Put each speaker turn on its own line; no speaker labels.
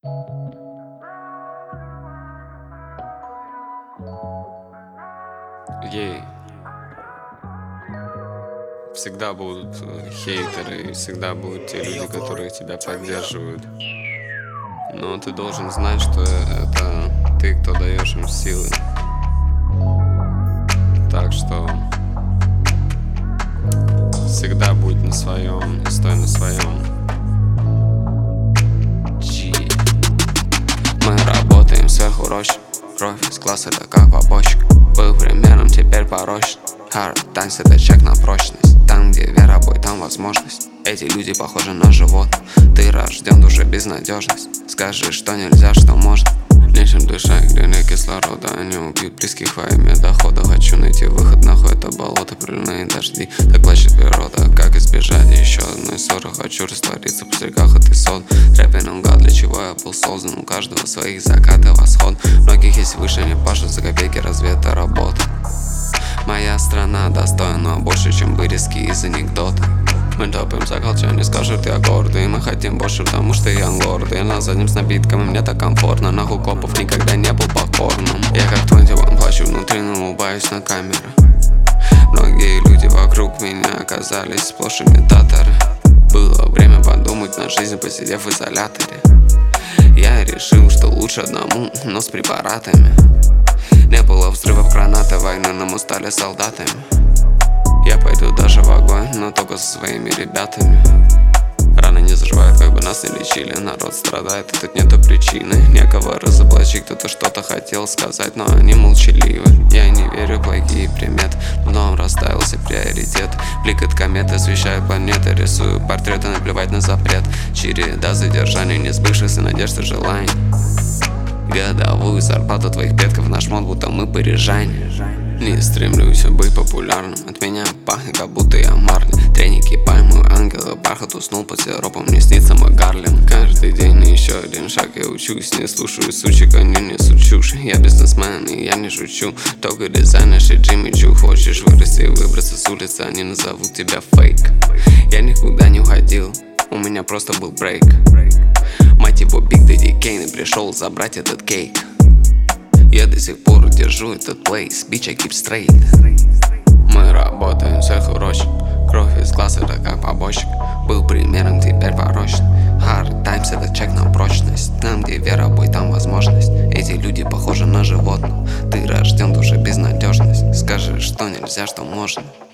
Ей. Всегда будут хейтеры, и всегда будут те люди, которые тебя поддерживают. Но ты должен знать, что это ты, кто даешь им силы. Так что всегда будь на своем, стой на своем.
Мы работаем сверхурочно. Кровь из глаз — это как побочка. Был примером, теперь порочно. Hard times — это чек на прочность. Там, где вера, бой, там возможность. Эти люди похожи на животных. Ты рожден уже безнадежность. Скажи, что нельзя, что можно. Нечем дышать, где нет кислорода. Они убьют близких во имя дохода. Хочу найти выход, нахуй это болото. Проливные дожди, так плачет природа. Как избежать еще одной ссоры? Хочу раствориться в пузырьках этой соды. Рэпер наугад, для чего я был создан. У каждого своих закат и восход. Многих есть выше, они пашут за копейки, разве это работа? Моя страна достойна больше, чем вырезки из анекдота. Мы топим за culture, не скажут, я гордый. Мы хотим больше, потому что я гордый. Я на заднем с напитками, мне так комфортно. Нахуй копов никогда не был покорным. Я как 21 плачу внутри, но улыбаюсь на камеру. Многие люди вокруг меня оказались сплошь имитаторы. Было время подумать на жизнь, посидев в изоляторе. Я решил, что лучше одному, но с препаратами. Не было взрывов, гранаты, войны, но мы стали солдатами. Я пойду даже в огонь, но только со своими ребятами. Раны не заживают, как бы нас не лечили. Народ страдает, и тут нету причины. Некого разоблачить, кто-то что-то хотел сказать, но они молчаливы. Я не верю в плохие приметы, но расставился приоритет. Блик от кометы освещает планеты. Рисую портреты, наплевать на запрет. Череда задержаний, не сбывшихся надежд и желаний. Годовую зарплату твоих предков наш мод, будто мы парижане. Не стремлюсь быть популярным. От меня пахнет, как будто я Марли. Треники, пальмы, ангелы, бархат. Уснул под сиропом, мне снится мой Гарлем. Каждый день еще один шаг я учусь. Не слушаю сучек, они несут чушь. Я бизнесмен и я не шучу. Только дизайнер и Джимми Чу. Хочешь вырасти и выбраться с улицы, они назовут тебя фейк. Я никуда не уходил, у меня просто был брейк. Мать его, Big Daddy Kane, и пришел забрать этот кейк. Я до сих пор держу этот плейс, bitch, I keep straight. Мы работаем сверхурочно. Кровь из глаз — это как побочка. Был примером, теперь порочно. Hard times — это чек на прочность. Там, где вера, бой, там возможность. Эти люди похожи на животных. Ты рожден уже безнадежность. Скажи, что нельзя, что можно.